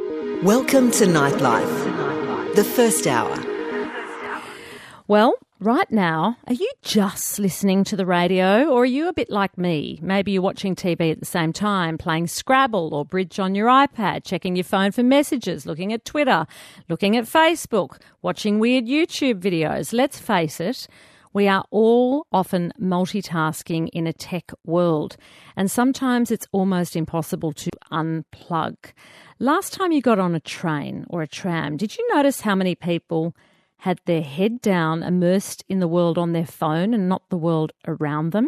Welcome to Nightlife, the first hour. Well, right now, are you just listening to the radio, or are you a bit like me? Maybe you're watching TV at the same time, playing Scrabble or Bridge on your iPad, checking your phone for messages, looking at Twitter, looking at Facebook, watching weird YouTube videos. Let's face it, we are all often multitasking in a tech world, and sometimes it's almost impossible to unplug. Last time you got on a train or a tram, did you notice how many people had their head down, immersed in the world on their phone and not the world around them?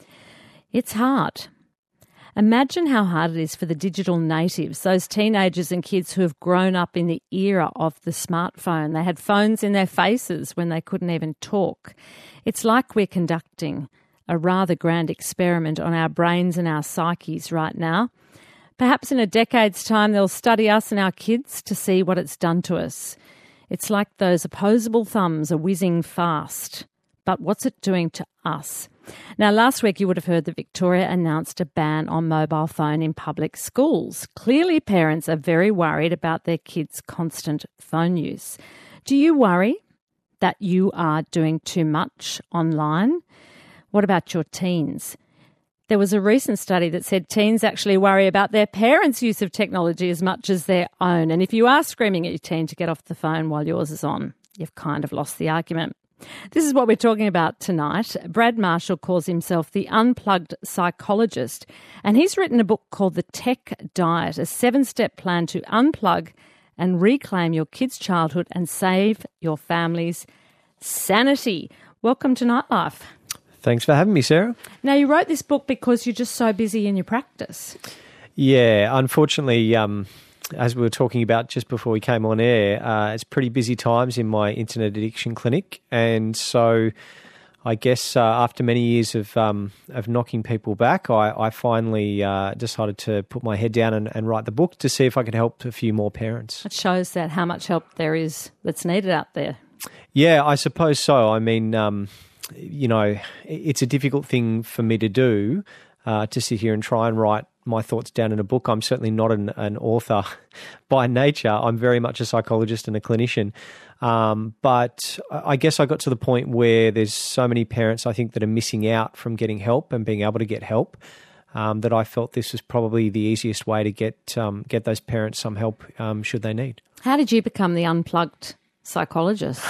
It's hard. Imagine how hard it is for the digital natives, those teenagers and kids who have grown up in the era of the smartphone. They had phones in their faces when they couldn't even talk. It's like we're conducting a rather grand experiment on our brains and our psyches right now. Perhaps in a decade's time they'll study us and our kids to see what it's done to us. It's like those opposable thumbs are whizzing fast. But what's it doing to us? Now, last week you would have heard that Victoria announced a ban on mobile phone in public schools. Clearly, parents are very worried about their kids' constant phone use. Do you worry that you are doing too much online? What about your teens? There was a recent study that said teens actually worry about their parents' use of technology as much as their own. And if you are screaming at your teen to get off the phone while yours is on, you've kind of lost the argument. This is what we're talking about tonight. Brad Marshall calls himself the unplugged psychologist, and he's written a book called The Tech Diet, a 7-step plan to unplug and reclaim your kids' childhood and save your family's sanity. Welcome to Nightlife. Thanks for having me, Sarah. Now, you wrote this book because you're just so busy in your practice. Yeah, unfortunately, as we were talking about just before we came on air, it's pretty busy times in my internet addiction clinic. And so I guess after many years of knocking people back, I finally decided to put my head down and write the book to see if I could help a few more parents. It shows that how much help there is that's needed out there. Yeah, I suppose so. I mean, it's a difficult thing for me to do, to sit here and try and write my thoughts down in a book. I'm certainly not an author by nature. I'm very much a psychologist and a clinician. But I guess I got to the point where there's so many parents, I think, that are missing out from getting help and being able to get help, that I felt this was probably the easiest way to get those parents some help should they need. How did you become the unplugged psychologist?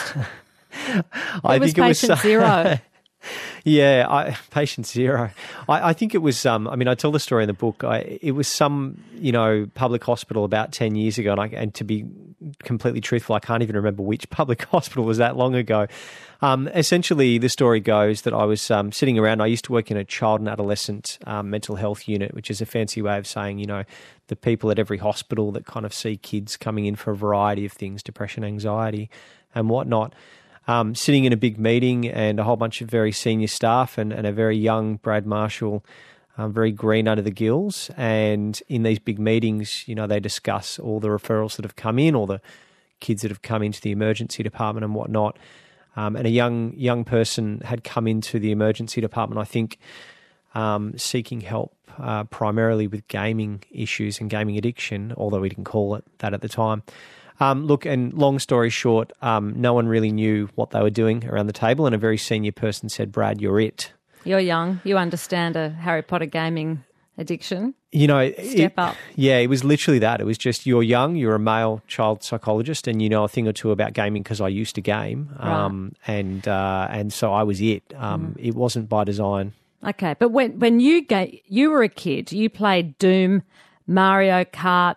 I think it was patient zero. Yeah, patient zero. I think it was, I tell the story in the book. It was some, public hospital about 10 years ago. And to be completely truthful, I can't even remember which public hospital was that long ago. Essentially, the story goes that I was sitting around. I used to work in a child and adolescent mental health unit, which is a fancy way of saying, the people at every hospital that kind of see kids coming in for a variety of things, depression, anxiety and whatnot. Sitting in a big meeting and a whole bunch of very senior staff and a very young Brad Marshall, very green under the gills. And in these big meetings, they discuss all the referrals that have come in, all the kids that have come into the emergency department and whatnot. And a young person had come into the emergency department, I think, seeking help primarily with gaming issues and gaming addiction, although we didn't call it that at the time. Look, and long story short, no one really knew what they were doing around the table, and a very senior person said, "Brad, you're it. You're young. You understand a Harry Potter gaming addiction. Step up." Yeah, it was literally that. It was just, you're young, you're a male child psychologist, and you know a thing or two about gaming because I used to game, right. and so I was it. It wasn't by design. Okay, but when you were a kid, you played Doom, Mario Kart,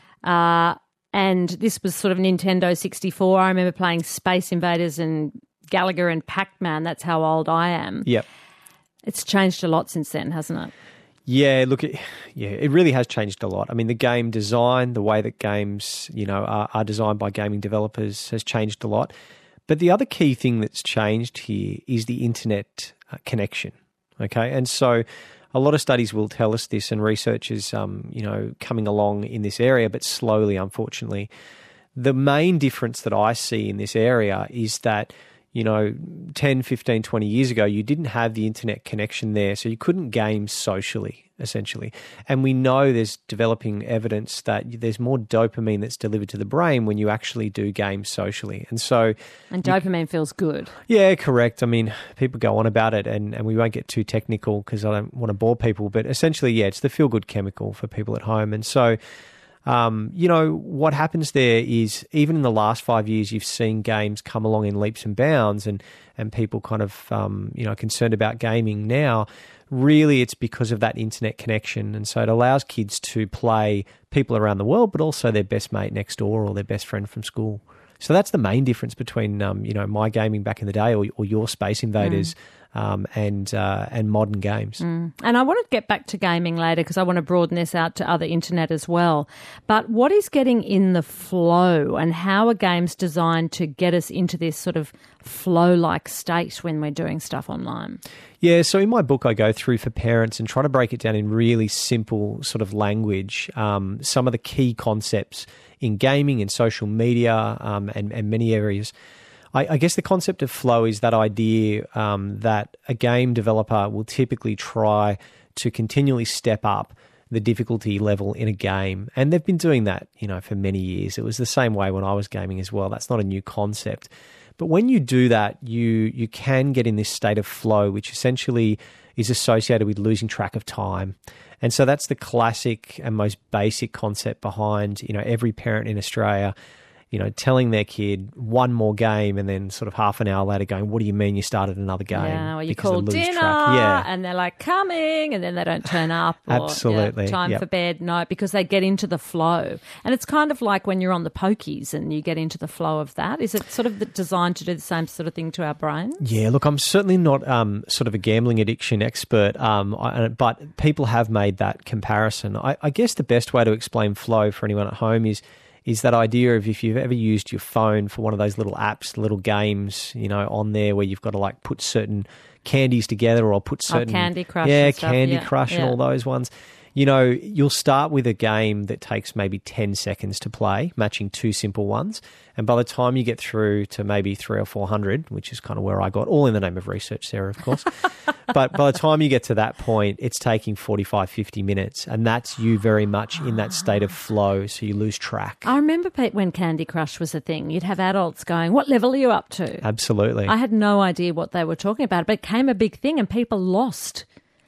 and this was sort of Nintendo 64. I remember playing Space Invaders and Gallagher and Pac-Man. That's how old I am. Yep. It's changed a lot since then, hasn't it? Yeah, look, it really has changed a lot. I mean, the game design, the way that games, are designed by gaming developers has changed a lot. But the other key thing that's changed here is the internet connection, okay? And so a lot of studies will tell us this, and research is, coming along in this area, but slowly, unfortunately. The main difference that I see in this area is that, 10, 15, 20 years ago, you didn't have the internet connection there, so you couldn't game socially. essentially. And we know there's developing evidence that there's more dopamine that's delivered to the brain when you actually do games socially. And so... And dopamine feels good. Yeah, correct. I mean, people go on about it, and we won't get too technical because I don't want to bore people, but essentially, yeah, it's the feel-good chemical for people at home. And so... what happens there is even in the last 5 years, you've seen games come along in leaps and bounds, and people kind of, concerned about gaming now. Really, it's because of that internet connection. And so it allows kids to play people around the world, but also their best mate next door or their best friend from school. So that's the main difference between, my gaming back in the day or your Space Invaders and modern games. And I want to get back to gaming later because I want to broaden this out to other internet as well. But what is getting in the flow, and how are games designed to get us into this sort of flow-like state when we're doing stuff online? Yeah, so in my book, I go through for parents and try to break it down in really simple sort of language, some of the key concepts in gaming and social media and many areas. I guess the concept of flow is that idea that a game developer will typically try to continually step up the difficulty level in a game. And they've been doing that, for many years. It was the same way when I was gaming as well. That's not a new concept. But when you do that, you can get in this state of flow, which essentially is associated with losing track of time. And so that's the classic and most basic concept behind, every parent in Australia, telling their kid one more game and then sort of half an hour later going, what do you mean you started another game? Yeah, or you call dinner and they're like, coming, and then they don't turn up. Or, Absolutely. Time for bed. No, because they get into the flow. And it's kind of like when you're on the pokies and you get into the flow of that. Is it sort of designed to do the same sort of thing to our brains? Yeah, look, I'm certainly not sort of a gambling addiction expert, but people have made that comparison. I guess the best way to explain flow for anyone at home is that idea of if you've ever used your phone for one of those little apps, little games, on there where you've got to like put certain candies together or put certain... Candy Crush and stuff. Candy Crush and all those ones. You'll start with a game that takes maybe 10 seconds to play, matching two simple ones. And by the time you get through to maybe 300 or 400, which is kind of where I got, all in the name of research, Sarah, of course. But by the time you get to that point, it's taking 45, 50 minutes. And that's you very much in that state of flow, so you lose track. I remember when Candy Crush was a thing, you'd have adults going, what level are you up to? Absolutely. I had no idea what they were talking about, but it became a big thing and people lost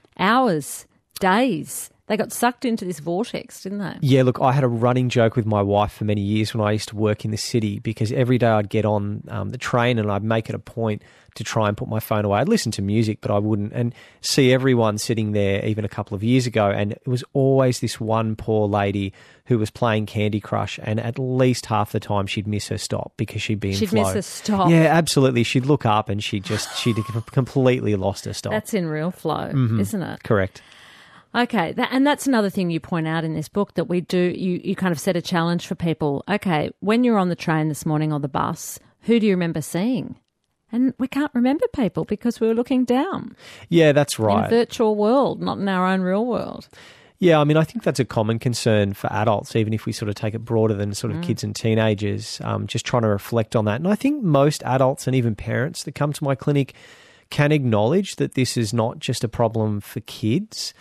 hours, days. They got sucked into this vortex, didn't they? Yeah, look, I had a running joke with my wife for many years when I used to work in the city, because every day I'd get on the train and I'd make it a point to try and put my phone away. I'd listen to music, but I wouldn't, and see everyone sitting there even a couple of years ago, and it was always this one poor lady who was playing Candy Crush, and at least half the time she'd miss her stop because she'd be in flow. She'd miss her stop. Yeah, absolutely. She'd look up and she'd completely lost her stop. That's in real flow, isn't it? Correct. Okay, and that's another thing you point out in this book, that we do, you kind of set a challenge for people. Okay, when you're on the train this morning or the bus, who do you remember seeing? And we can't remember people because we were looking down. Yeah, that's right. In a virtual world, not in our own real world. Yeah, I mean, I think that's a common concern for adults, even if we sort of take it broader than sort of kids and teenagers, just trying to reflect on that. And I think most adults and even parents that come to my clinic can acknowledge that this is not just a problem for kids.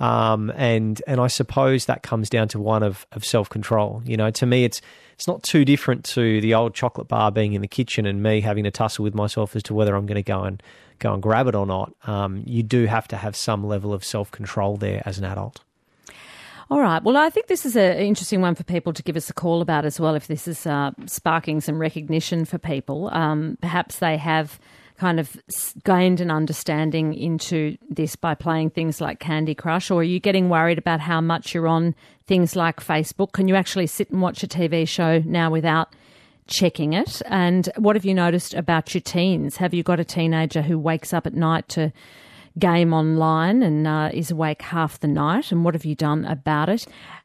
And I suppose that comes down to one of self-control. To me, it's not too different to the old chocolate bar being in the kitchen and me having to tussle with myself as to whether I'm going to go and grab it or not. You do have to have some level of self-control there as an adult. All right. Well, I think this is an interesting one for people to give us a call about as well, if this is sparking some recognition for people. Perhaps they have kind of gained an understanding into this by playing things like Candy Crush, or are you getting worried about how much you're on things like Facebook? Can you actually sit and watch a TV show now without checking it? And what have you noticed about your teens? Have you got a teenager who wakes up at night to game online and is awake half the night? And what have you done about it?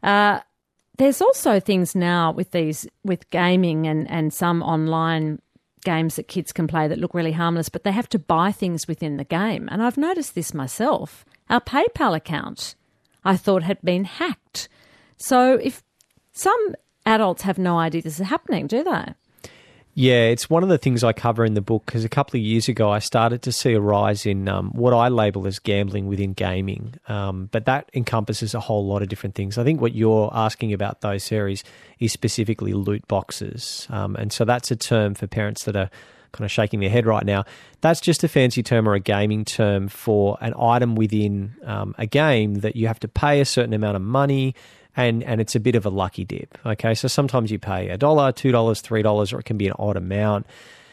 There's also things now with gaming and some online games that kids can play that look really harmless, but they have to buy things within the game. And I've noticed this myself. Our PayPal account, I thought, had been hacked. So if some adults have no idea this is happening, do they? Yeah, it's one of the things I cover in the book because a couple of years ago I started to see a rise in what I label as gambling within gaming, but that encompasses a whole lot of different things. I think what you're asking about, though, Sarah, is specifically loot boxes, and so that's a term for parents that are kind of shaking their head right now. That's just a fancy term or a gaming term for an item within a game that you have to pay a certain amount of money. And it's a bit of a lucky dip, okay? So sometimes you pay $1, $2, $3, or it can be an odd amount.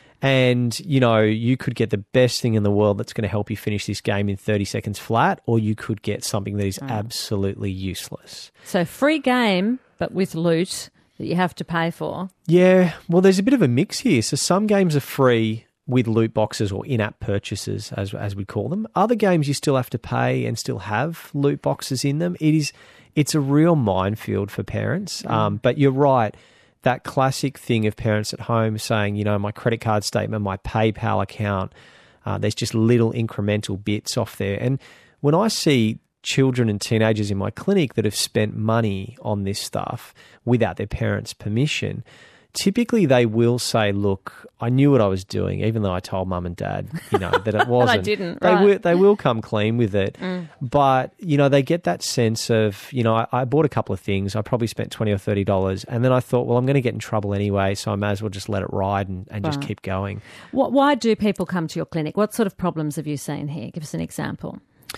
And, you could get the best thing in the world that's going to help you finish this game in 30 seconds flat, or you could get something that is absolutely useless. So free game, but with loot that you have to pay for. Yeah, well, there's a bit of a mix here. So some games are free with loot boxes or in-app purchases, as we call them. Other games you still have to pay and still have loot boxes in them. It's a real minefield for parents. But you're right, that classic thing of parents at home saying, my credit card statement, my PayPal account, there's just little incremental bits off there. And when I see children and teenagers in my clinic that have spent money on this stuff without their parents' permission, typically they will say, look, I knew what I was doing, even though I told mum and dad, that it wasn't. I didn't, They will come clean with it. But, they get that sense of, I bought a couple of things. I probably spent $20 or $30. And then I thought, well, I'm going to get in trouble anyway, so I may as well just let it ride and just keep going. Why do people come to your clinic? What sort of problems have you seen here? Give us an example.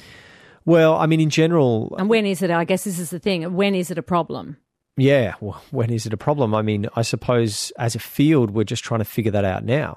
Well, I mean, in general... And when is it, I guess this is the thing, when is it a problem? Yeah, well, when is it a problem? I mean, I suppose as a field, we're just trying to figure that out now.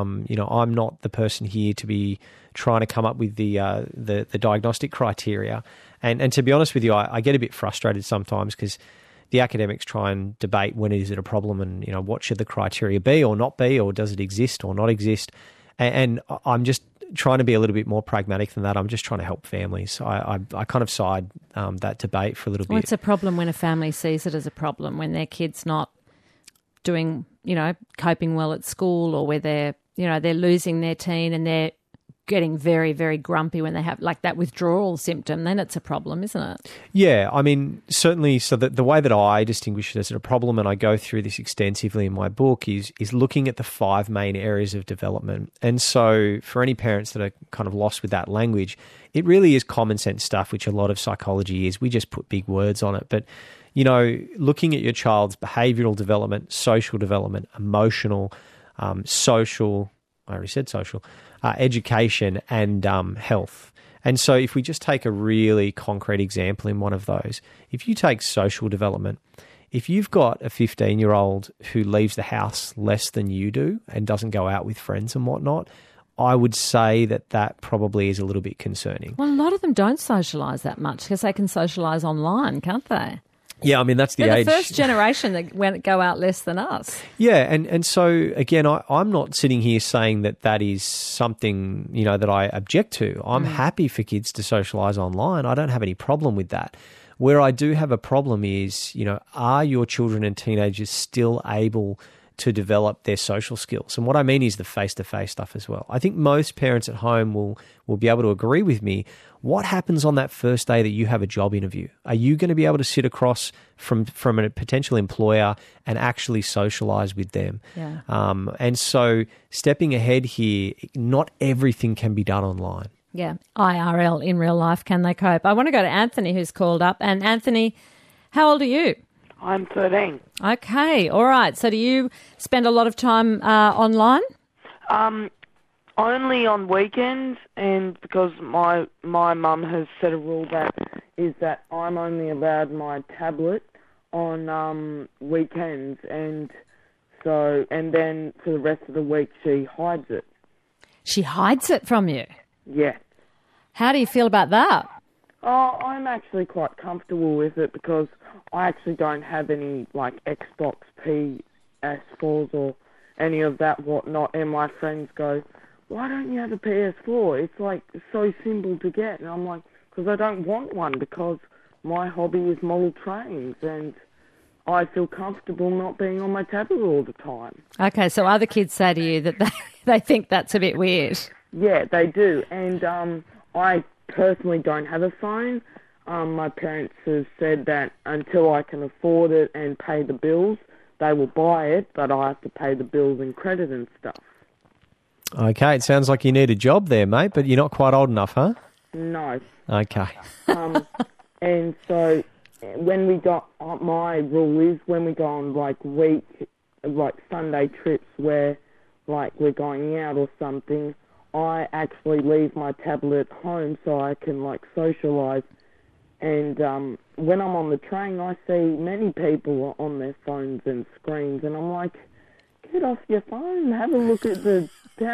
I'm not the person here to be trying to come up with the diagnostic criteria. And to be honest with you, I get a bit frustrated sometimes because the academics try and debate when is it a problem and, what should the criteria be or not be, or does it exist or not exist? And I'm just trying to be a little bit more pragmatic than that. I'm just trying to help families. I kind of side that debate for a little bit. Well, it's a problem when a family sees it as a problem, when their kid's not doing, coping well at school, or where they're losing their teen and they're getting very, very grumpy when they have like that withdrawal symptom, then it's a problem, isn't it? Yeah, I mean, certainly. So the way that I distinguish it as a problem, and I go through this extensively in my book, is looking at the 5 main areas of development. And so for any parents that are kind of lost with that language, it really is common sense stuff, which a lot of psychology is. We just put big words on it. But, looking at your child's behavioural development, social development, emotional, social, I already said social, education and health. And so if we just take a really concrete example in one of those, if you take social development, if you've got a 15-year-old who leaves the house less than you do and doesn't go out with friends and whatnot, I would say that probably is a little bit concerning. Well, a lot of them don't socialise that much because they can socialise online, can't they? Yeah, I mean, that's the They're age. the first generation that go out less than us. Yeah, and so, again, I'm not sitting here saying that is something, that I object to. I'm happy for kids to socialise online. I don't have any problem with that. Where I do have a problem is, are your children and teenagers still able to develop their social skills? And what I mean is the face-to-face stuff as well. I think most parents at home will be able to agree with me. What happens on that first day that you have a job interview? Are you going to be able to sit across from a potential employer and actually socialise with them? Yeah. And so stepping ahead here, not everything can be done online. Yeah, IRL, in real life, can they cope? I want to go to Anthony, who's called up. And Anthony, how old are you? I'm 13. Okay, all right. So do you spend a lot of time online? Only on weekends, and because my mum has set a rule that I'm only allowed my tablet on weekends, and then for the rest of the week she hides it. She hides it from you? Yeah. How do you feel about that? Oh, I'm actually quite comfortable with it because I actually don't have any like Xbox PS4s or any of that whatnot, and my friends go, why don't you have a PS4? It's like so simple to get. And I'm like, because I don't want one, because my hobby is model trains and I feel comfortable not being on my tablet all the time. Okay, so other kids say to you that they think that's a bit weird. Yeah, they do. And I personally don't have a phone. My parents have said that until I can afford it and pay the bills, they will buy it, but I have to pay the bills and credit and stuff. Okay, it sounds like you need a job there, mate, but you're not quite old enough, huh? No. Okay. And so when we go, my rule is when we go on like Sunday trips where like we're going out or something, I actually leave my tablet at home so I can like socialise. And when I'm on the train, I see many people on their phones and screens, and I'm like, get off your phone, have a look at the.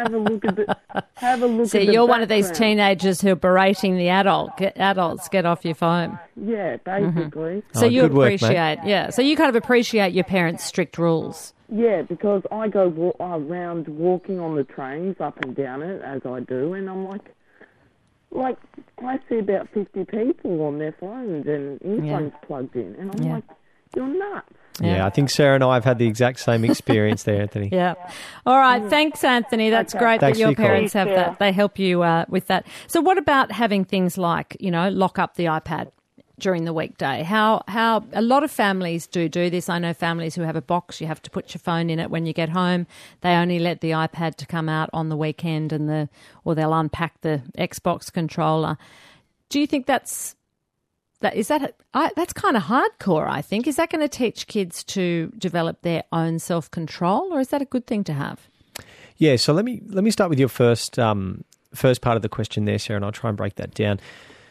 So you're one of these teenagers who are berating the adults. Get off your phone. Yeah, basically. So you good work, appreciate, So you kind of appreciate your parents' strict rules. Yeah, because I go around walking on the trains up and down it as I do, and I'm like I see about 50 people on their phones and earphones plugged in, and I'm like, you're nuts. Yeah, I think Sarah and I have had the exact same experience there, Anthony. Yeah. All right. Thanks, Anthony. That's great Thanks that your for your parents call. have that. They help you with that. So what about having things like, lock up the iPad during the weekday? How a lot of families do this. I know families who have a box, you have to put your phone in it when you get home. They only let the iPad to come out on the weekend or they'll unpack the Xbox controller. Do you think that's kind of hardcore, I think. Is that going to teach kids to develop their own self-control, or is that a good thing to have? Yeah, so let me start with your first part of the question there, Sarah, and I'll try and break that down.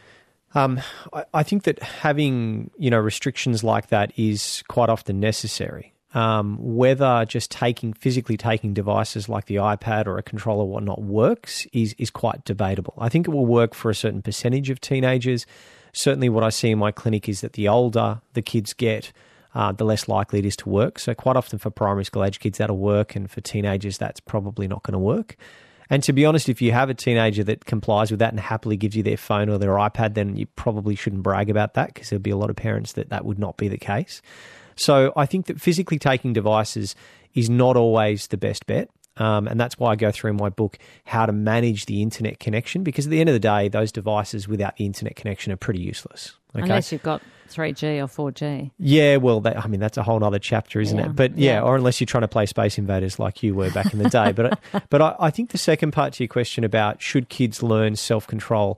I think that having, restrictions like that is quite often necessary. Whether just physically taking devices like the iPad or a controller or whatnot works is quite debatable. I think it will work for a certain percentage of teenagers. Certainly what I see in my clinic is that the older the kids get, the less likely it is to work. So quite often for primary school age kids, that'll work, and for teenagers, that's probably not going to work. And to be honest, if you have a teenager that complies with that and happily gives you their phone or their iPad, then you probably shouldn't brag about that, because there'll be a lot of parents that would not be the case. So I think that physically taking devices is not always the best bet. And that's why I go through in my book how to manage the internet connection, because at the end of the day, those devices without the internet connection are pretty useless. Okay? Unless you've got 3G or 4G. Yeah, well, that's a whole other chapter, isn't it? But or unless you're trying to play Space Invaders like you were back in the day. But I think the second part to your question about should kids learn self-control,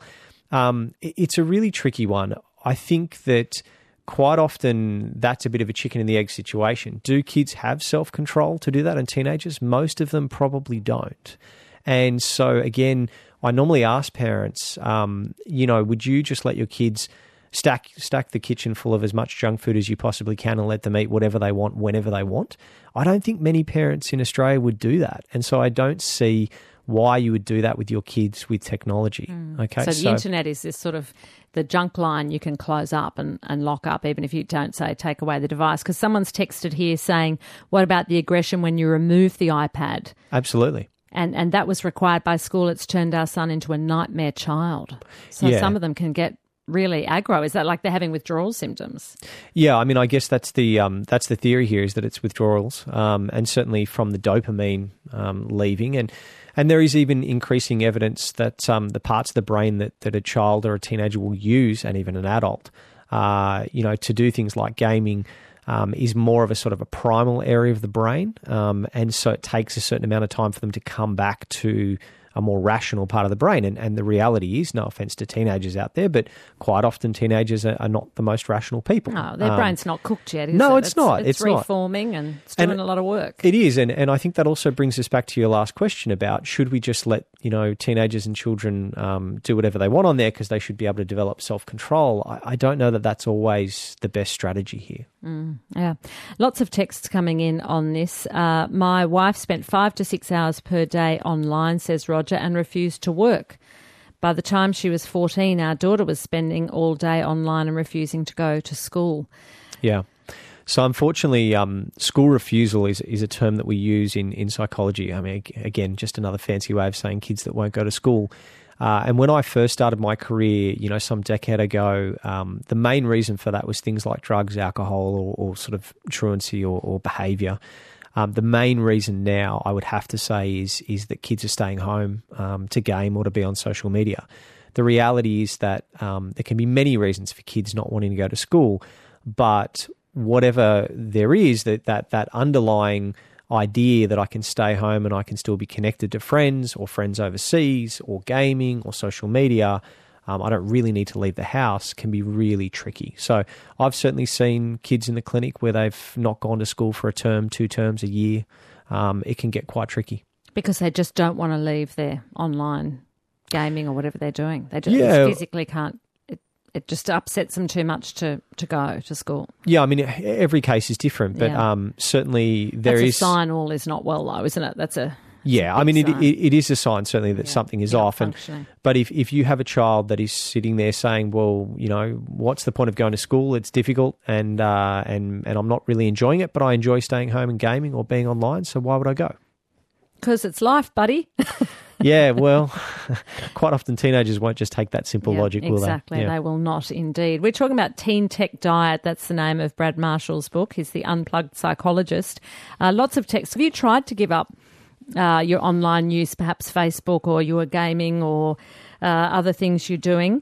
it's a really tricky one. I think that quite often that's a bit of a chicken and the egg situation. Do kids have self-control to do that, and teenagers? Most of them probably don't. And so, again, I normally ask parents, would you just let your kids stack the kitchen full of as much junk food as you possibly can and let them eat whatever they want whenever they want? I don't think many parents in Australia would do that. And so I don't see why you would do that with your kids with technology. Okay, so the internet is this sort of the junk line you can close up and lock up, even if you don't say take away the device. Because someone's texted here saying, what about the aggression when you remove the iPad? Absolutely. And that was required by school. It's turned our son into a nightmare child. So some of them can get really aggro. Is that like they're having withdrawal symptoms? Yeah, I mean, I guess that's the theory here, is that it's withdrawals, and certainly from the dopamine leaving. And there is even increasing evidence that the parts of the brain that a child or a teenager will use, and even an adult, to do things like gaming, is more of a sort of a primal area of the brain. And so it takes a certain amount of time for them to come back to a more rational part of the brain. And the reality is, no offense to teenagers out there, but quite often teenagers are not the most rational people. No, their brain's not cooked yet, is no, it? it's not. It's reforming and it's doing a lot of work. It is. And I think that also brings us back to your last question about should we just let, teenagers and children do whatever they want on there because they should be able to develop self-control. I don't know that that's always the best strategy here. Yeah. Lots of texts coming in on this. My wife spent 5 to 6 hours per day online, says Roger, and refused to work. By the time she was 14, our daughter was spending all day online and refusing to go to school. Yeah. So unfortunately, school refusal is a term that we use in psychology. I mean, again, just another fancy way of saying kids that won't go to school. And when I first started my career, some decade ago, the main reason for that was things like drugs, alcohol, or sort of truancy or behaviour. The main reason now, I would have to say, is that kids are staying home to game or to be on social media. The reality is that there can be many reasons for kids not wanting to go to school, but whatever there is, that underlying idea that I can stay home and I can still be connected to friends or friends overseas or gaming or social media, I don't really need to leave the house, can be really tricky. So I've certainly seen kids in the clinic where they've not gone to school for a term, 2 terms, a year. It can get quite tricky. Because they just don't want to leave their online gaming or whatever they're doing. They just physically can't. It just upsets them too much to go to school. Yeah, I mean, every case is different, but certainly there is... That's a sign all is not well, though, isn't it? That's a... Yeah, I mean, it is a sign, certainly, that something is off. But if you have a child that is sitting there saying, well, you know, what's the point of going to school? It's difficult and I'm not really enjoying it, but I enjoy staying home and gaming or being online, so why would I go? Because it's life, buddy. Yeah, well, quite often teenagers won't just take that simple logic, will they? Exactly, they will not indeed. We're talking about Teen Tech Diet. That's the name of Brad Marshall's book. He's the unplugged psychologist. Lots of texts. Have you tried to give up your online use, perhaps Facebook, or your gaming or other things you're doing?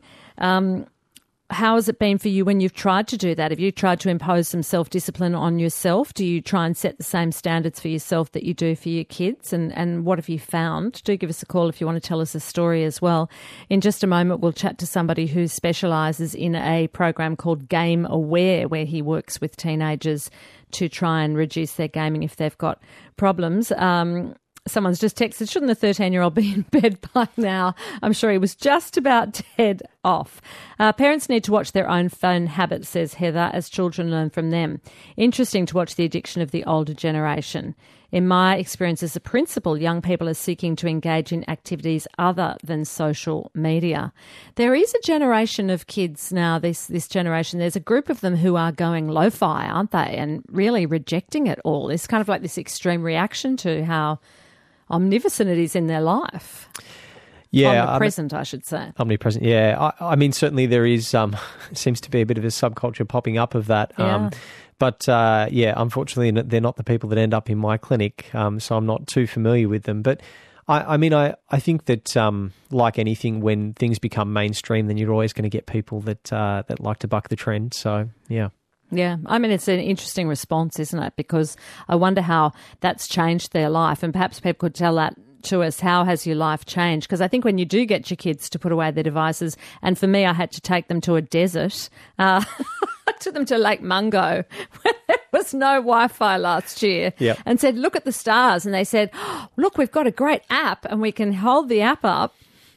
How has it been for you when you've tried to do that? Have you tried to impose some self-discipline on yourself? Do you try and set the same standards for yourself that you do for your kids? And what have you found? Do give us a call if you want to tell us a story as well. In just a moment, we'll chat to somebody who specialises in a program called Game Aware, where he works with teenagers to try and reduce their gaming if they've got problems. Someone's just texted, shouldn't the 13-year-old be in bed by now? I'm sure he was just about to head off. Parents need to watch their own phone habits, says Heather, as children learn from them. Interesting to watch the addiction of the older generation. In my experience as a principal, young people are seeking to engage in activities other than social media. There is a generation of kids now, this generation, there's a group of them who are going lo-fi, aren't they, and really rejecting it all. It's kind of like this extreme reaction to how omnipresent it is in their life. Yeah, omnipresent, I should say. Omnipresent, yeah. I mean, certainly there is, seems to be a bit of a subculture popping up of that. Yeah. But unfortunately, they're not the people that end up in my clinic, so I'm not too familiar with them. But I think that, like anything, when things become mainstream, then you're always going to get people that like to buck the trend. So, yeah. Yeah, I mean, it's an interesting response, isn't it? Because I wonder how that's changed their life, and perhaps people could tell that to us. How has your life changed? Because I think when you do get your kids to put away their devices, and for me, I had to take them to a desert. I took them to Lake Mungo, where there was no Wi-Fi last year, and said, look at the stars. And they said, oh, look, we've got a great app, and we can hold the app up.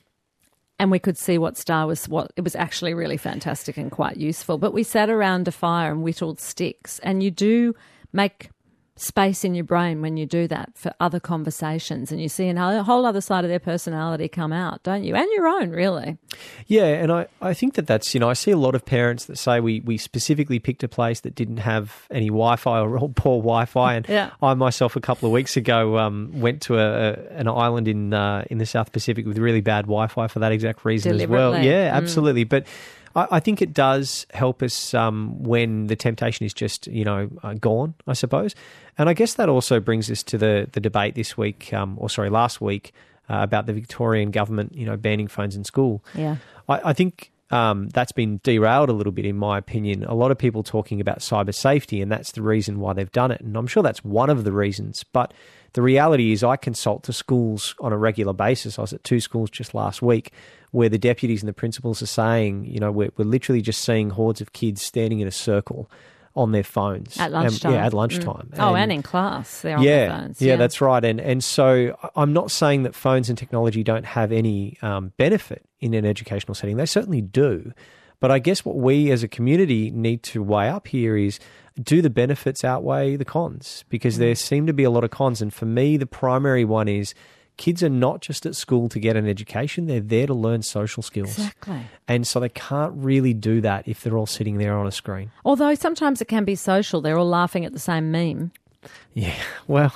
And we could see what star was what. It was actually really fantastic and quite useful. But we sat around a fire and whittled sticks. And you do make space in your brain when you do that for other conversations. And you see a whole other side of their personality come out, don't you? And your own, really. Yeah, and I think that's, I see a lot of parents that say we specifically picked a place that didn't have any Wi-Fi or poor Wi-Fi. And I myself, a couple of weeks ago, went to an island in the South Pacific with really bad Wi-Fi for that exact reason as well. Yeah, absolutely. But I think it does help us when the temptation is just, gone, I suppose. And I guess that also brings us to the debate this week, last week, about the Victorian government, banning phones in school. Yeah. I think that's been derailed a little bit, in my opinion. A lot of people talking about cyber safety, and that's the reason why they've done it. And I'm sure that's one of the reasons. But the reality is I consult to schools on a regular basis. I was at 2 schools just last week where the deputies and the principals are saying, we're literally just seeing hordes of kids standing in a circle on their phones. At lunchtime. At lunchtime. And in class, they're on their phones. Yeah, that's right. And so I'm not saying that phones and technology don't have any benefit in an educational setting. They certainly do. But I guess what we as a community need to weigh up here is, do the benefits outweigh the cons? Because there seem to be a lot of cons. And for me, the primary one is kids are not just at school to get an education. They're there to learn social skills. Exactly. And so they can't really do that if they're all sitting there on a screen. Although sometimes it can be social. They're all laughing at the same meme. Yeah, well,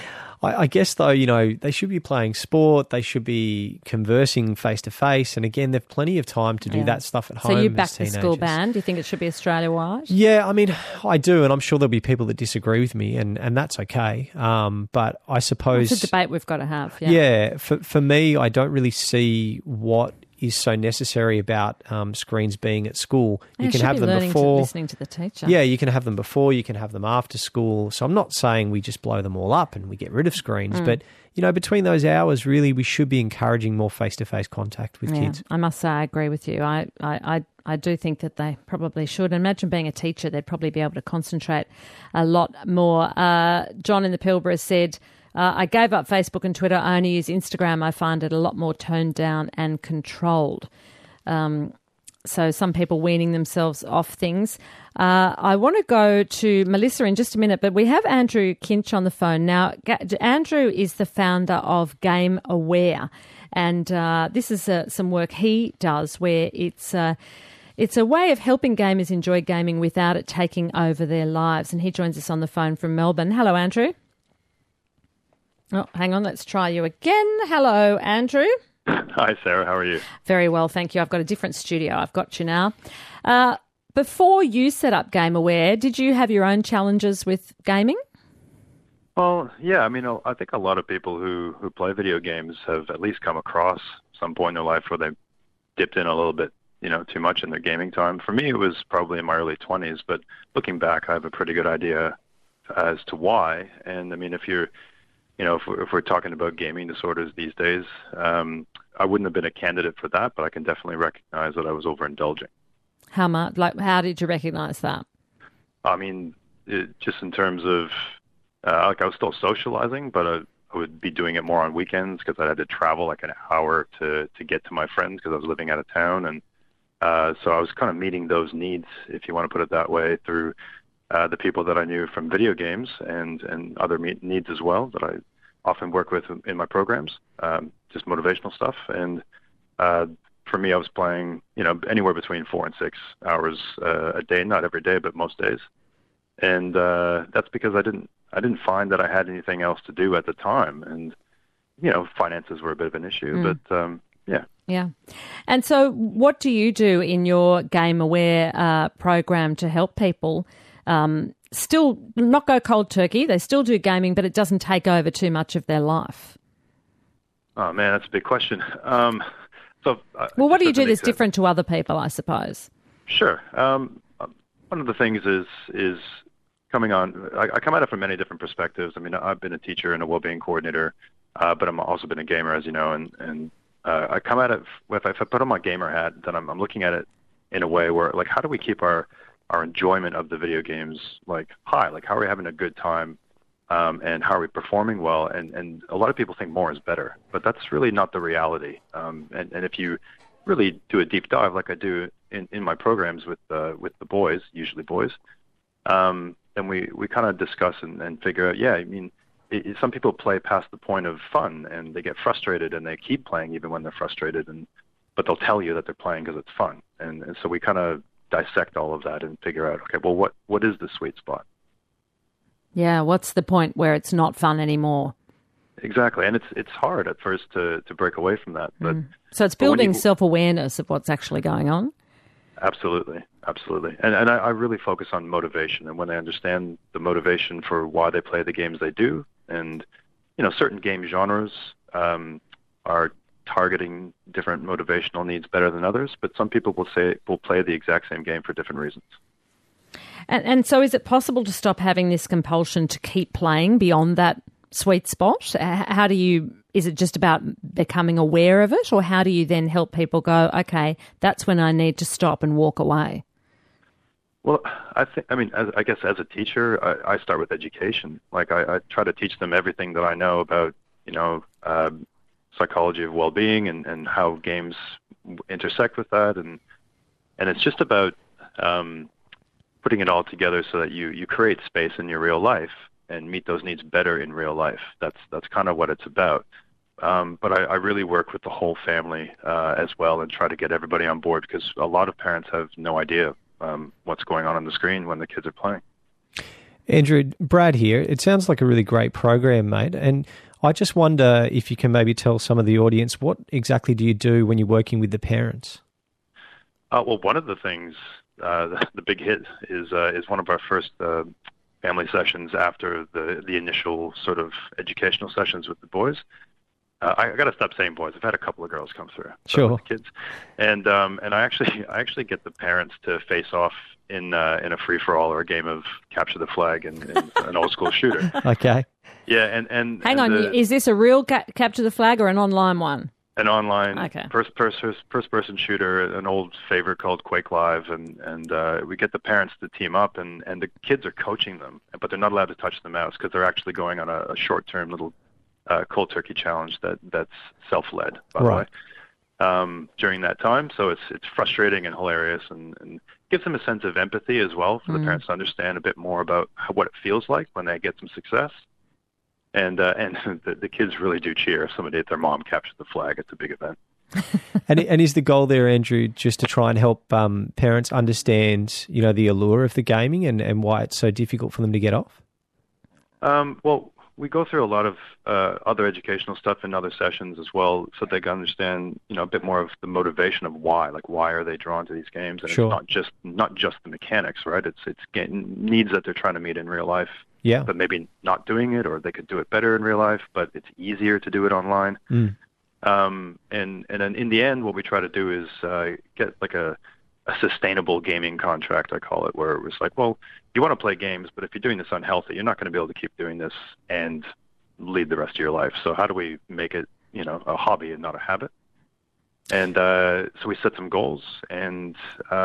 I guess, though, they should be playing sport. They should be conversing face-to-face. And, again, they've plenty of time to do that stuff at home. So you back the school ban? Do you think it should be Australia-wide? Yeah, I mean, I do, and I'm sure there'll be people that disagree with me, and that's okay. But I suppose... It's a debate we've got to have, Yeah, for me, I don't really see what is so necessary about screens being at school. You can have them learning before. Listening to the teacher. Yeah, you can have them before, you can have them after school. So I'm not saying we just blow them all up and we get rid of screens, but between those hours, really, we should be encouraging more face-to-face contact with kids. I must say I agree with you. I do think that they probably should. Imagine being a teacher, they'd probably be able to concentrate a lot more. John in the Pilbara said, I gave up Facebook and Twitter. I only use Instagram. I find it a lot more toned down and controlled. So some people weaning themselves off things. I want to go to Melissa in just a minute, but we have Andrew Kinch on the phone. Now, Andrew is the founder of Game Aware, and this is some work he does where it's a way of helping gamers enjoy gaming without it taking over their lives. And he joins us on the phone from Melbourne. Hello, Andrew. Oh, hang on. Let's try you again. Hello, Andrew. Hi, Sarah. How are you? Very well, thank you. I've got a different studio. I've got you now. Before you set up Game Aware, did you have your own challenges with gaming? Well, yeah. I mean, I think a lot of people who play video games have at least come across some point in their life where they dipped in a little bit, too much in their gaming time. For me, it was probably in my early 20s, but looking back, I have a pretty good idea as to why. And I mean, if we're talking about gaming disorders these days, I wouldn't have been a candidate for that, but I can definitely recognize that I was overindulging. How much? Like, how did you recognize that? I mean, just in terms of, I was still socializing, but I would be doing it more on weekends because I had to travel like an hour to get to my friends because I was living out of town. And so I was kind of meeting those needs, if you want to put it that way, through the people that I knew from video games and other needs as well that I often work with in my programs, just motivational stuff. And for me, I was playing, anywhere between 4 and 6 hours a day, not every day, but most days. And that's because I didn't find that I had anything else to do at the time. And, finances were a bit of an issue, but yeah. Yeah. And so what do you do in your Game Aware program to help people still not go cold turkey? They still do gaming, but it doesn't take over too much of their life. Oh, man, that's a big question. Well, what do you do that's different to other people, I suppose? Sure. One of the things is coming on, I come at it from many different perspectives. I mean, I've been a teacher and a well-being coordinator, but I've also been a gamer, as you know, and I come at it with, if I put on my gamer hat, then I'm looking at it in a way where, like, how do we keep our enjoyment of the video games, like, high? Like, how are we having a good time, and how are we performing well? And a lot of people think more is better, but that's really not the reality. And if you really do a deep dive, like I do in my programs with the boys, usually boys, then we kind of discuss and figure out, I mean, some people play past the point of fun and they get frustrated and they keep playing even when they're frustrated, but they'll tell you that they're playing because it's fun. And so we kind of dissect all of that and figure out, okay, well, what is the sweet spot? Yeah, what's the point where it's not fun anymore? Exactly, and it's hard at first to break away from that. But so it's building self-awareness of what's actually going on? Absolutely. And I really focus on motivation, and when they understand the motivation for why they play the games they do, and, certain game genres are targeting different motivational needs better than others, but some people will play the exact same game for different reasons. And so is it possible to stop having this compulsion to keep playing beyond that sweet spot? Is it just about becoming aware of it, or how do you then help people go, okay, that's when I need to stop and walk away? Well, I guess as a teacher, I start with education. Like I try to teach them everything that I know about, psychology of well-being and how games intersect with that. And it's just about putting it all together so that you create space in your real life and meet those needs better in real life. That's kind of what it's about. But I really work with the whole family as well and try to get everybody on board, because a lot of parents have no idea what's going on the screen when the kids are playing. Andrew, Brad here. It sounds like a really great program, mate. And I just wonder if you can maybe tell some of the audience, what exactly do you do when you're working with the parents? Well, one of the things, the big hit is one of our first family sessions after the initial sort of educational sessions with the boys. I got to stop saying boys. I've had a couple of girls come through. Sure. Kids, and I actually get the parents to face off in a free for all or a game of capture the flag in an old school shooter. Okay. Yeah, and hang on, is this a real capture the flag or an online one? An online okay. first person shooter, an old favorite called Quake Live, and we get the parents to team up, and the kids are coaching them, but they're not allowed to touch the mouse because they're actually going on a short term little cold turkey challenge that's self-led, by the way, during that time. So it's frustrating and hilarious, and gives them a sense of empathy as well for the parents to understand a bit more about what it feels like when they get some success. And the kids really do cheer if their mom captures the flag. It's a big event. And is the goal there, Andrew, just to try and help parents understand, the allure of the gaming and why it's so difficult for them to get off? Well, we go through a lot of other educational stuff in other sessions as well, so they can understand, a bit more of the motivation of why. Like, why are they drawn to these games? And Sure. It's not just the mechanics, right? It's getting needs that they're trying to meet in real life. Yeah. But maybe not doing it, or they could do it better in real life, but it's easier to do it online. And then in the end, what we try to do is get like a sustainable gaming contract, I call it, where it was like, well, you want to play games, but if you're doing this unhealthy, you're not going to be able to keep doing this and lead the rest of your life. So how do we make it, a hobby and not a habit? And so we set some goals, and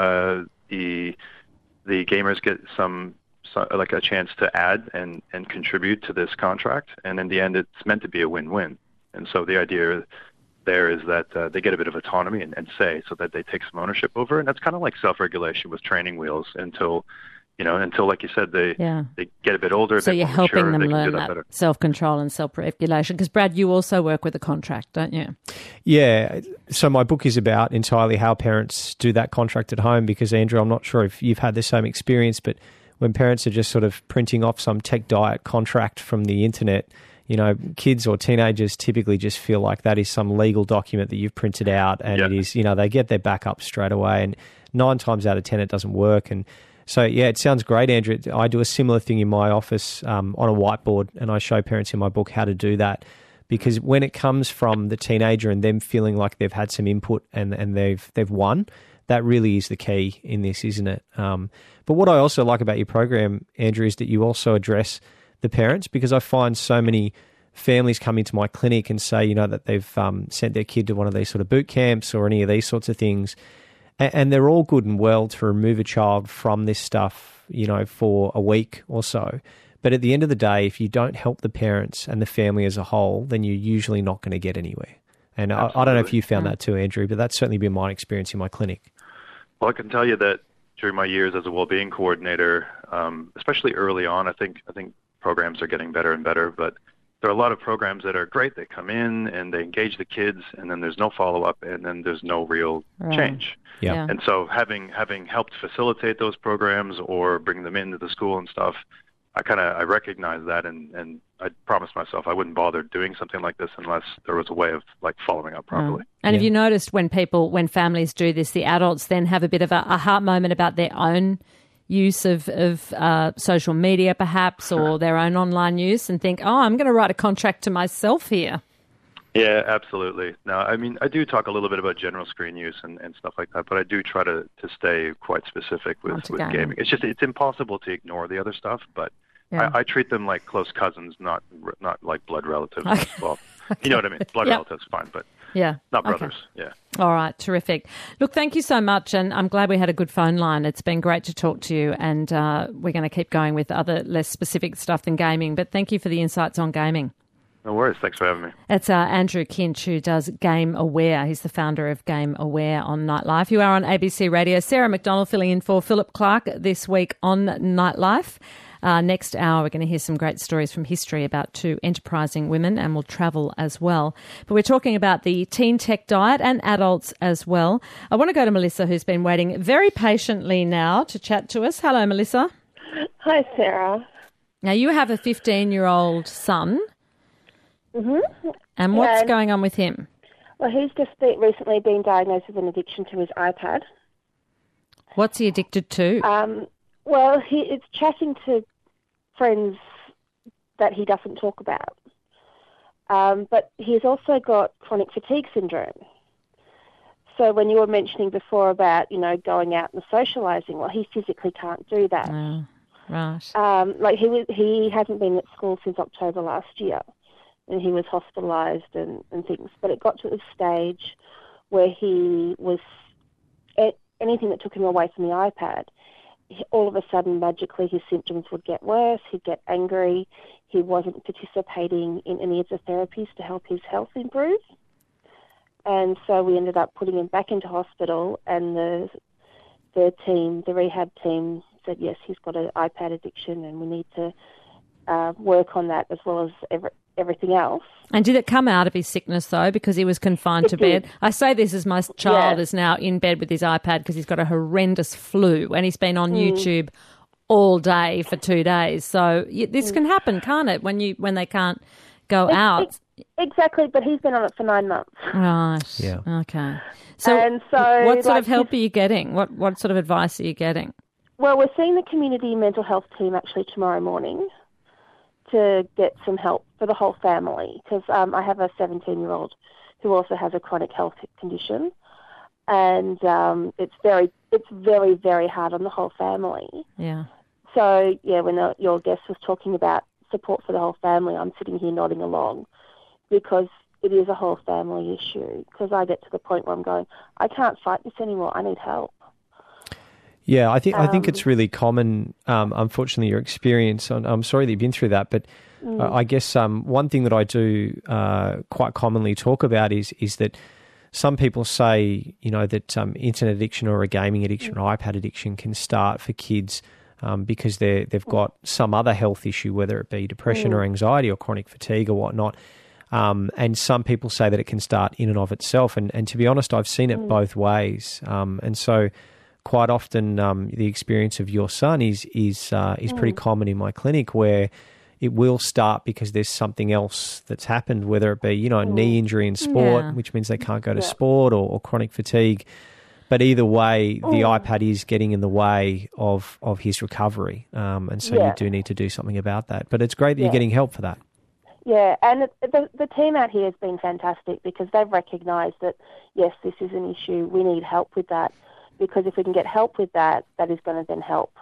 the gamers get like a chance to add and contribute to this contract, and in the end it's meant to be a win-win. And so the idea there is that they get a bit of autonomy and say, so that they take some ownership over it. And that's kind of like self-regulation with training wheels until like you said, they get a bit older. So you're helping them learn that that self-control and self-regulation. Because Brad, you also work with a contract, don't you? Yeah. So my book is about entirely how parents do that contract at home, because Andrew, I'm not sure if you've had the same experience, but when parents are just sort of printing off some tech diet contract from the internet, kids or teenagers typically just feel like that is some legal document that you've printed out, and it is, they get their back up straight away, and 9 times out of 10 it doesn't work. And so, it sounds great, Andrew. I do a similar thing in my office on a whiteboard, and I show parents in my book how to do that, because when it comes from the teenager and them feeling like they've had some input and they've won, that really is the key in this, isn't it? But what I also like about your program, Andrew, is that you also address the parents, because I find so many families come into my clinic and say, that they've sent their kid to one of these sort of boot camps or any of these sorts of things. And they're all good and well to remove a child from this stuff, for a week or so. But at the end of the day, if you don't help the parents and the family as a whole, then you're usually not going to get anywhere. And I don't know if you found that too, Andrew, but that's certainly been my experience in my clinic. Well, I can tell you that during my years as a well-being coordinator, especially early on, I think programs are getting better and better, but there are a lot of programs that are great. They come in and they engage the kids, and then there's no follow-up, and then there's no real change. Yeah. And so having helped facilitate those programs or bring them into the school and stuff, I recognize that, and I promised myself I wouldn't bother doing something like this unless there was a way of like following up properly. And have you noticed when families do this, the adults then have a bit of a aha moment about their own use of social media perhaps, or their own online use, and think, I'm going to write a contract to myself here? Yeah, absolutely. Now, I mean, I do talk a little bit about general screen use and stuff like that, but I do try to stay quite specific with gaming. It's impossible to ignore the other stuff, but I treat them like close cousins, not like blood relatives. Okay. Well, you know what I mean? Blood relatives, fine, but not brothers. Okay. Yeah. All right, terrific. Look, thank you so much, and I'm glad we had a good phone line. It's been great to talk to you, and we're going to keep going with other less specific stuff than gaming, but thank you for the insights on gaming. No worries. Thanks for having me. It's Andrew Kinch, who does Game Aware. He's the founder of Game Aware on Nightlife. You are on ABC Radio. Sarah McDonald filling in for Philip Clark this week on Nightlife. Next hour, we're going to hear some great stories from history about 2 enterprising women, and we'll travel as well. But we're talking about the teen tech diet and adults as well. I want to go to Melissa, who's been waiting very patiently now to chat to us. Hello, Melissa. Hi, Sarah. Now, you have a 15-year-old son. Mm-hmm. And what's going on with him? Well, he's just recently been diagnosed with an addiction to his iPad. What's he addicted to? Well, it's chatting to friends that he doesn't talk about. But he's also got chronic fatigue syndrome. So when you were mentioning before about, going out and socialising, well, he physically can't do that. Oh, right. He hasn't been at school since October last year, and he was hospitalised and things. But it got to a stage where he was, anything that took him away from the iPad, all of a sudden, magically, his symptoms would get worse. He'd get angry. He wasn't participating in any of the therapies to help his health improve. And so we ended up putting him back into hospital, and the rehab team said, yes, he's got an iPad addiction and we need to work on that as well as everything else. And did it come out of his sickness, though, because he was confined to bed? I say this as my child is now in bed with his iPad because he's got a horrendous flu and he's been on YouTube all day for 2 days. So this can happen, can't it, when they can't go out? Exactly, but he's been on it for 9 months. Right. Yeah. Okay. So what sort of help are you getting? What sort of advice are you getting? Well, we're seeing the community mental health team actually tomorrow morning to get some help for the whole family, because I have a 17-year-old who also has a chronic health condition, and it's very, very hard on the whole family. Yeah. So, when your guest was talking about support for the whole family, I'm sitting here nodding along because it is a whole family issue, because I get to the point where I'm going, I can't fight this anymore, I need help. Yeah, I think it's really common, unfortunately, your experience. I'm sorry that you've been through that, but I guess one thing that I do quite commonly talk about is that some people say, that internet addiction or a gaming addiction or iPad addiction can start for kids because they've got some other health issue, whether it be depression or anxiety or chronic fatigue or whatnot. And some people say that it can start in and of itself. And to be honest, I've seen it both ways. And so quite often the experience of your son is pretty common in my clinic, where it will start because there's something else that's happened, whether it be, a knee injury in sport, which means they can't go to sport, or chronic fatigue. But either way, the iPad is getting in the way of his recovery. And so you do need to do something about that. But it's great that you're getting help for that. Yeah, and the team out here has been fantastic, because they've recognised that, yes, this is an issue, we need help with that, because if we can get help with that, that is going to then help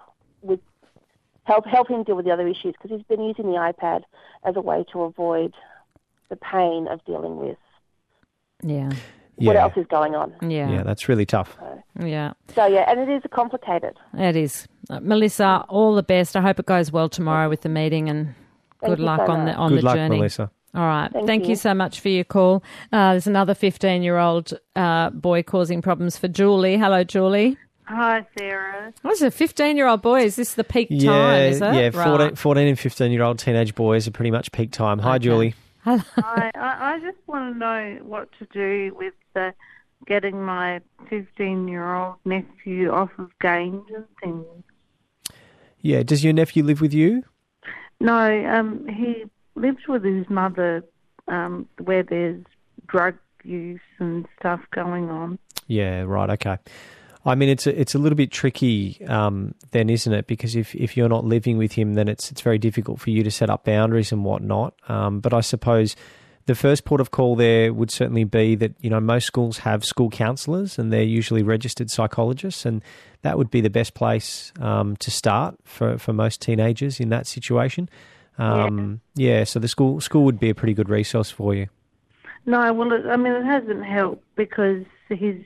him deal with the other issues, because he's been using the iPad as a way to avoid the pain of dealing with what else is going on. Yeah, that's really tough. So, and it is complicated. It is. Melissa, all the best. I hope it goes well tomorrow with the meeting, and good luck on the journey. Good luck, Melissa. All right. Thank you so much for your call. There's another 15-year-old boy causing problems for Julie. Hello, Julie. Hi, Sarah. Oh, it's a 15-year-old boy. Is this the peak time, is it? Yeah, 14 and 15-year-old teenage boys are pretty much peak time. Hi, Julie. Hello. I just want to know what to do with getting my 15-year-old nephew off of games and things. Yeah, does your nephew live with you? No, he lives with his mother, where there's drug use and stuff going on. Yeah, right, okay. I mean, it's a little bit tricky then, isn't it? Because if you're not living with him, then it's very difficult for you to set up boundaries and whatnot. But I suppose the first port of call there would certainly be that, most schools have school counsellors, and they're usually registered psychologists, and that would be the best place to start for most teenagers in that situation. So the school would be a pretty good resource for you. No, well, it hasn't helped, because his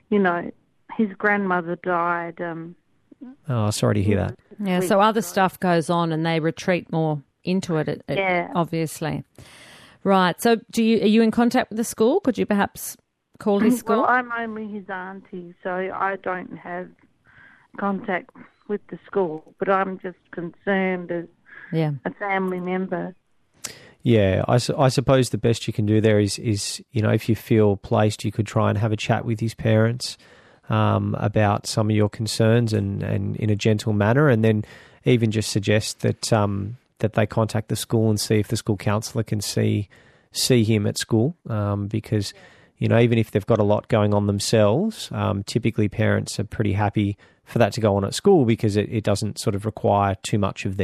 grandmother died. Oh, sorry to hear that. Yeah, so other stuff goes on and they retreat more into it, obviously. Right, so are you in contact with the school? Could you perhaps call his school? Well, I'm only his auntie, so I don't have contact with the school, but I'm just concerned as a family member. Yeah, I suppose the best you can do there is if you feel placed, you could try and have a chat with his parents about some of your concerns and in a gentle manner, and then even just suggest that that they contact the school and see if the school counsellor can see him at school, because even if they've got a lot going on themselves, typically parents are pretty happy for that to go on at school, because it doesn't sort of require too much of them.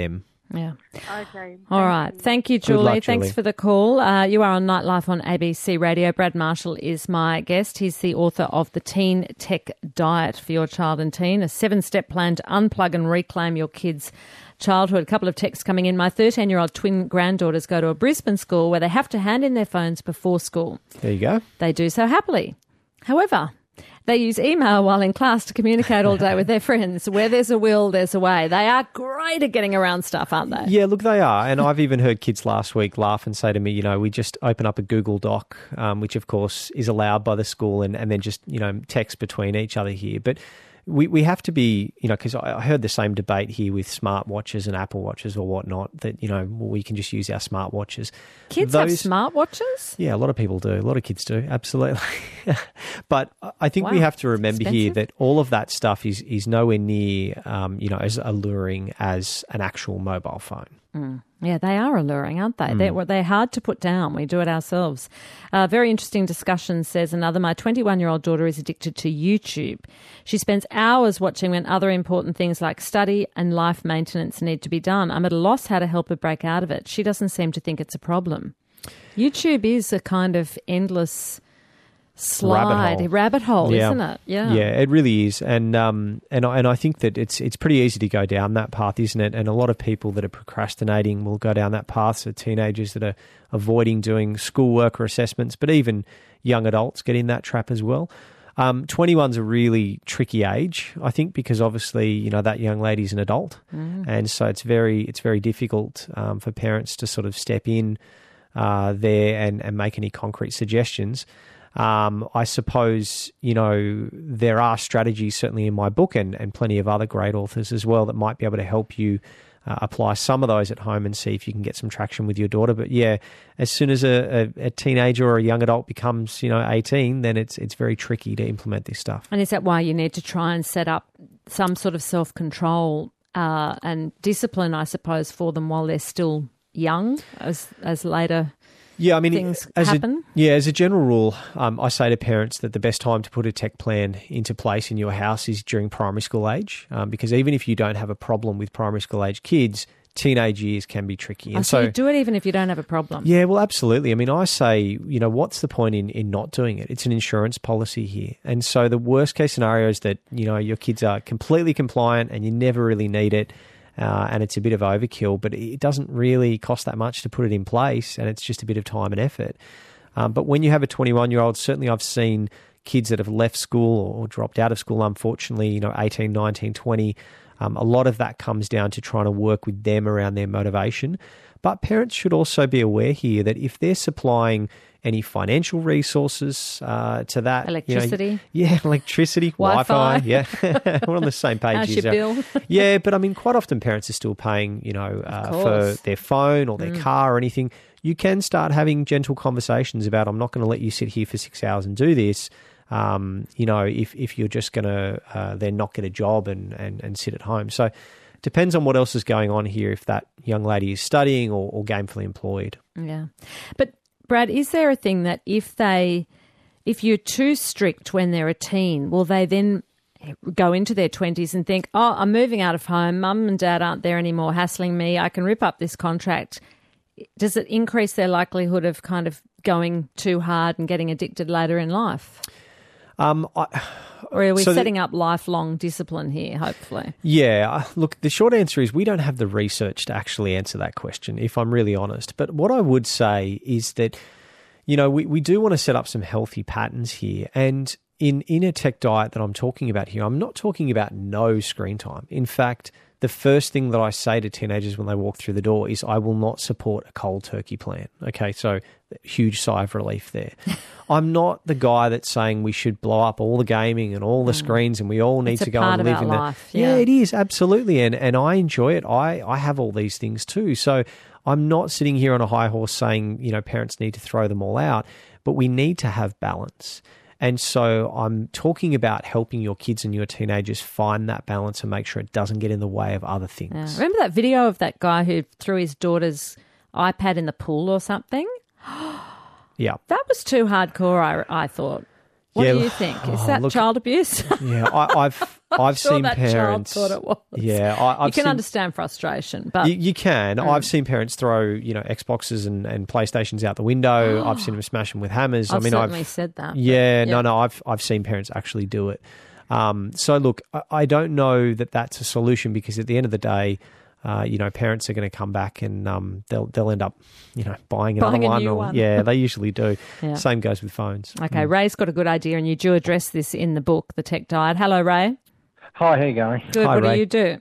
Yeah. Okay. All right. Thank you, Julie. luck, Thanks Julie. for the call. You are on Nightlife on ABC Radio. Brad Marshall is my guest. He's the author of The Teen Tech Diet for Your Child and Teen, a 7-step plan to unplug and reclaim your kids' childhood. A couple of texts coming in. My 13-year-old twin granddaughters go to a Brisbane school where they have to hand in their phones before school. There you go. They do so happily. However, they use email while in class to communicate all day with their friends. Where there's a will, there's a way. They are great at getting around stuff, aren't they? Yeah, look, they are. And I've even heard kids last week laugh and say to me, we just open up a Google Doc, which of course is allowed by the school, and then just, text between each other here. But we have to be, because I heard the same debate here with smartwatches and Apple Watches or whatnot, that, we can just use our smartwatches. Kids have smartwatches? Yeah, a lot of people do. A lot of kids do, absolutely. But I think we have to remember here that all of that stuff is nowhere near, as alluring as an actual mobile phone. Mm. Yeah, they are alluring, aren't they? They're hard to put down. We do it ourselves. Very interesting discussion, says another. My 21-year-old daughter is addicted to YouTube. She spends hours watching when other important things like study and life maintenance need to be done. I'm at a loss how to help her break out of it. She doesn't seem to think it's a problem. YouTube is a kind of endless rabbit hole, isn't it? Yeah, it really is, and I think that it's pretty easy to go down that path, isn't it? And a lot of people that are procrastinating will go down that path. So teenagers that are avoiding doing schoolwork or assessments, but even young adults get in that trap as well. 21's a really tricky age, I think, because obviously that young lady's an adult, and so it's very difficult for parents to sort of step in there and make any concrete suggestions. I suppose, there are strategies certainly in my book and plenty of other great authors as well that might be able to help you apply some of those at home and see if you can get some traction with your daughter. But yeah, as soon as a teenager or a young adult becomes, 18, then it's very tricky to implement this stuff. And is that why you need to try and set up some sort of self-control and discipline, I suppose, for them while they're still young as later things happen? As a general rule, I say to parents that the best time to put a tech plan into place in your house is during primary school age, because even if you don't have a problem with primary school age kids, teenage years can be tricky. And so you do it even if you don't have a problem? Yeah, well, absolutely. I mean, I say, what's the point in not doing it? It's an insurance policy here. And so the worst case scenario is that, your kids are completely compliant and you never really need it. And it's a bit of overkill, but it doesn't really cost that much to put it in place, and it's just a bit of time and effort. But when you have a 21-year-old, certainly I've seen kids that have left school or dropped out of school, unfortunately, 18, 19, 20. A lot of that comes down to trying to work with them around their motivation. But parents should also be aware here that if they're supplying any financial resources to that. Electricity. Electricity, Wi-Fi. Yeah, we're on the same page. How's your bill? Yeah, but I mean, quite often parents are still paying, for their phone or their car or anything. You can start having gentle conversations about, I'm not going to let you sit here for 6 hours and do this. If you're just going to then not get a job and sit at home. So it depends on what else is going on here, if that young lady is studying or gainfully employed. Yeah. But Brad, is there a thing that if you're too strict when they're a teen, will they then go into their 20s and think, oh, I'm moving out of home, mum and dad aren't there anymore hassling me, I can rip up this contract? Does it increase their likelihood of kind of going too hard and getting addicted later in life? Or are we setting up lifelong discipline here, hopefully? Yeah. Look, the short answer is we don't have the research to actually answer that question, if I'm really honest. But what I would say is that, we do want to set up some healthy patterns here. And in a tech diet that I'm talking about here, I'm not talking about no screen time. In fact, the first thing that I say to teenagers when they walk through the door is I will not support a cold turkey plan. Okay, so huge sigh of relief there. I'm not the guy that's saying we should blow up all the gaming and all the screens and we all need to go and live in life. Yeah, it is, absolutely. And I enjoy it. I have all these things too. So I'm not sitting here on a high horse saying, parents need to throw them all out, but we need to have balance. And so I'm talking about helping your kids and your teenagers find that balance and make sure it doesn't get in the way of other things. Yeah. Remember that video of that guy who threw his daughter's iPad in the pool or something? Yeah. That was too hardcore, I thought. What do you think? Is that child abuse? Yeah, I've sure seen that parents. Child thought it was. Yeah, I've you can seen, understand frustration, but you can. I've seen parents throw Xboxes and PlayStations out the window. I've seen them smash them with hammers. I've certainly said that. Yeah, no, I've seen parents actually do it. So look, I don't know that that's a solution because at the end of the day, parents are going to come back and they'll end up, buying another a new one. Yeah, they usually do. Yeah. Same goes with phones. Okay, Ray's got a good idea, and you do address this in the book, The Tech Diet. Hello, Ray. Hi, how you going? Good. Hi, what Ray. do you do?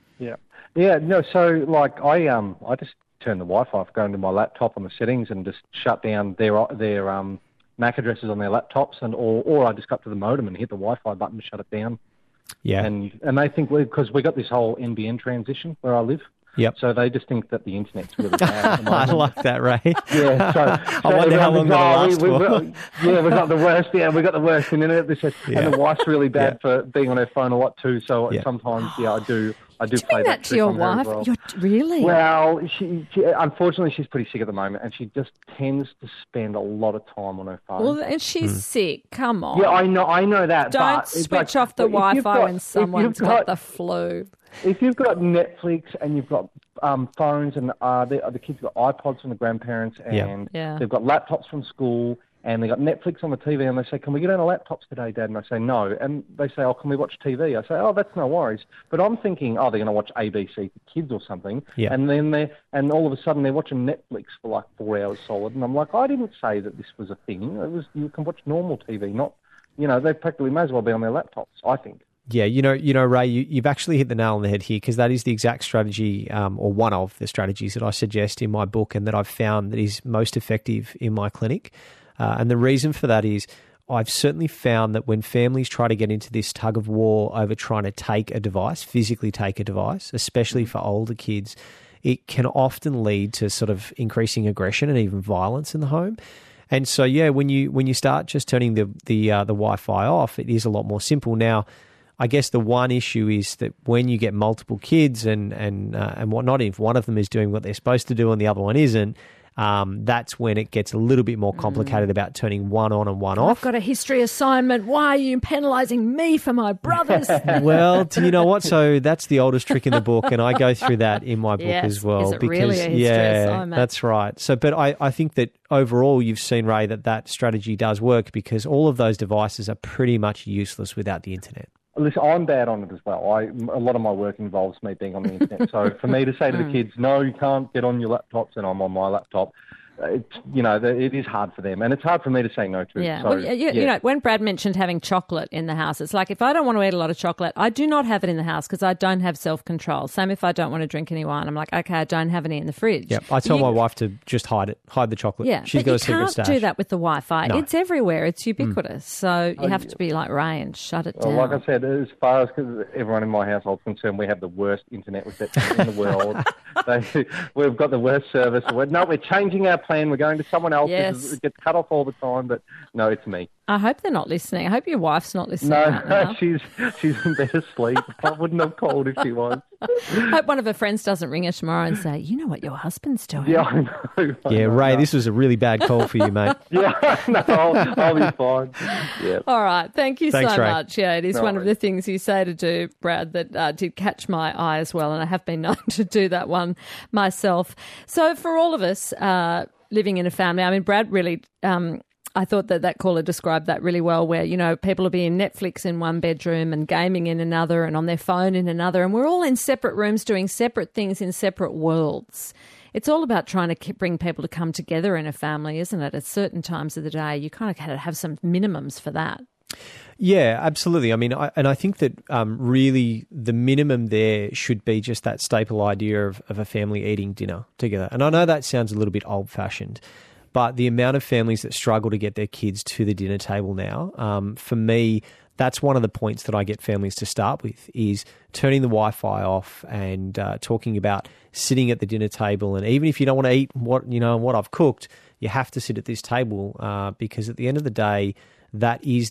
Yeah. No. So like I just turn the Wi-Fi off, go into my laptop on the settings, and just shut down their MAC addresses on their laptops, or I just go up to the modem and hit the Wi-Fi button to shut it down. Yeah. And they think because we got this whole NBN transition where I live. Yep. So they just think that the internet's really bad at the moment. I like that, Ray. Yeah. So I wonder how long that'll last for. Yeah, we got the worst. Yeah, we got the worst internet. And the wife's really bad for being on her phone a lot too. So sometimes, I do. I do play that to your wife. Well. You're really? Well, she unfortunately she's pretty sick at the moment, and she just tends to spend a lot of time on her phone. Well, and she's sick. Come on. Yeah, I know that. Don't but switch off the Wi-Fi when someone's got the flu. If you've got Netflix and you've got phones and the kids have got iPods from the grandparents and they've got laptops from school and they've got Netflix on the TV and they say, can we get on our laptops today, Dad? And I say, no. And they say, oh, can we watch TV? I say, oh, that's no worries. But I'm thinking, oh, they're going to watch ABC for kids or something. Yeah. And then all of a sudden they're watching Netflix for like 4 hours solid. And I'm like, I didn't say that this was a thing. You can watch normal TV, not, they practically may as well be on their laptops, I think. Yeah, Ray, you've actually hit the nail on the head here because that is the exact strategy or one of the strategies that I suggest in my book and that I've found that is most effective in my clinic. And the reason for that is I've certainly found that when families try to get into this tug of war over trying to take a device, physically take a device, especially for older kids, it can often lead to sort of increasing aggression and even violence in the home. And so, when you start just turning the Wi-Fi off, it is a lot more simple. Now, I guess the one issue is that when you get multiple kids and whatnot, if one of them is doing what they're supposed to do and the other one isn't, that's when it gets a little bit more complicated about turning one on and one off. I've got a history assignment. Why are you penalising me for my brothers? Well, do you know what? So that's the oldest trick in the book, and I go through that in my book as well. Is it really a history assignment? That's right. So, but I think that overall you've seen, Ray, that strategy does work because all of those devices are pretty much useless without the internet. Listen, I'm bad on it as well. A lot of my work involves me being on the internet. So for me to say to the kids, no, you can't get on your laptops, and I'm on my laptop, it is hard for them, and it's hard for me to say no to. Yeah. So, well, when Brad mentioned having chocolate in the house, it's like if I don't want to eat a lot of chocolate, I do not have it in the house because I don't have self-control. Same if I don't want to drink any wine, I'm like, okay, I don't have any in the fridge. Yeah, I tell my wife to just hide the chocolate. Yeah, she's but got you a secret stash. can't do that with the Wi-Fi. No. It's everywhere. It's ubiquitous. So you have to be like Ray and shut it down. Like I said, as far as everyone in my household is concerned, we have the worst internet reception in the world. We've got the worst service. We're changing our plan. We're going to someone else. Yes. It gets cut off all the time, but no, it's me. I hope they're not listening. I hope your wife's not listening. No, right now. she's in bed asleep. I wouldn't have called if she was. I hope one of her friends doesn't ring her tomorrow and say, you know what your husband's doing. Yeah, I know. Ray, this was a really bad call for you, mate. Yeah, no, I'll be fine. Yeah. All right. Thank you Thanks, so Ray. much. Yeah, it is one of the things you say to do, Brad, that did catch my eye as well. And I have been known to do that one myself. So for all of us living in a family, I mean, Brad really... I thought that caller described that really well where, people will be in Netflix in one bedroom and gaming in another and on their phone in another, and we're all in separate rooms doing separate things in separate worlds. It's all about trying to bring people to come together in a family, isn't it? At certain times of the day, you kind of have some minimums for that. Yeah, absolutely. I mean, I think that really the minimum there should be just that staple idea of a family eating dinner together. And I know that sounds a little bit old-fashioned, but the amount of families that struggle to get their kids to the dinner table now, for me, that's one of the points that I get families to start with is turning the Wi-Fi off and talking about sitting at the dinner table. And even if you don't want to eat what I've cooked, you have to sit at this table because at the end of the day, that is that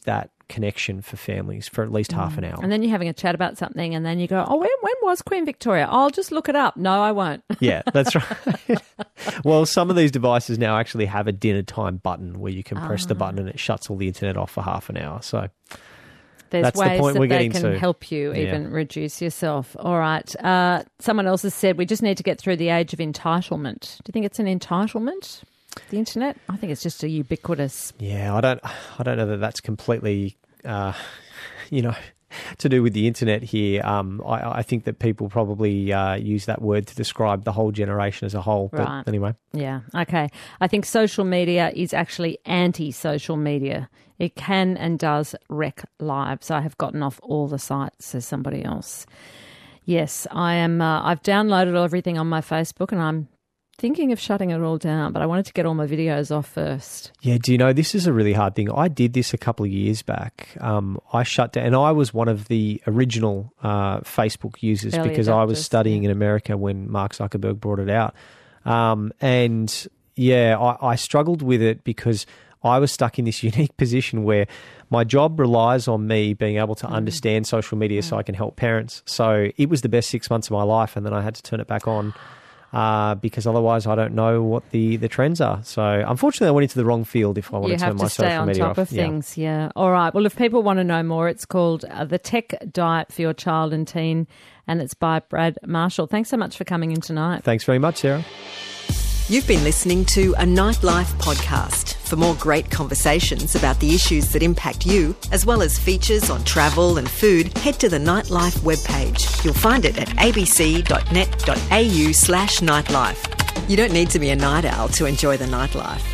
connection for families for at least half an hour. And then you're having a chat about something and then you go, oh, when was Queen Victoria? I'll just look it up. No, I won't. Yeah, that's right. Well, some of these devices now actually have a dinner time button where you can press the button and it shuts all the internet off for half an hour. So there's that's ways the point that we're they getting can to. help you even reduce yourself. All right. Someone else has said we just need to get through the age of entitlement. Do you think it's an entitlement, the internet? I think it's just a ubiquitous. Yeah, I don't know that that's completely, to do with the internet here. I think that people probably use that word to describe the whole generation as a whole. Right. But anyway. Yeah, okay. I think social media is actually anti-social media. It can and does wreck lives. I have gotten off all the sites, says somebody else. Yes, I am. I've downloaded everything on my Facebook and I'm thinking of shutting it all down, but I wanted to get all my videos off first. Yeah, do you know, this is a really hard thing. I did this a couple of years back. I shut down, and I was one of the original Facebook users because I was studying in America when Mark Zuckerberg brought it out. I struggled with it because I was stuck in this unique position where my job relies on me being able to understand social media so I can help parents. So it was the best 6 months of my life, and then I had to turn it back on. Because otherwise I don't know what the trends are. So unfortunately I went into the wrong field if I want to turn my social media off. You have to stay on top of things, yeah. All right. Well, if people want to know more, it's called The Tech Diet for Your Child and Teen, and it's by Brad Marshall. Thanks so much for coming in tonight. Thanks very much, Sarah. You've been listening to a Nightlife podcast. For more great conversations about the issues that impact you, as well as features on travel and food, head to the Nightlife webpage. You'll find it at abc.net.au/nightlife. You don't need to be a night owl to enjoy the nightlife.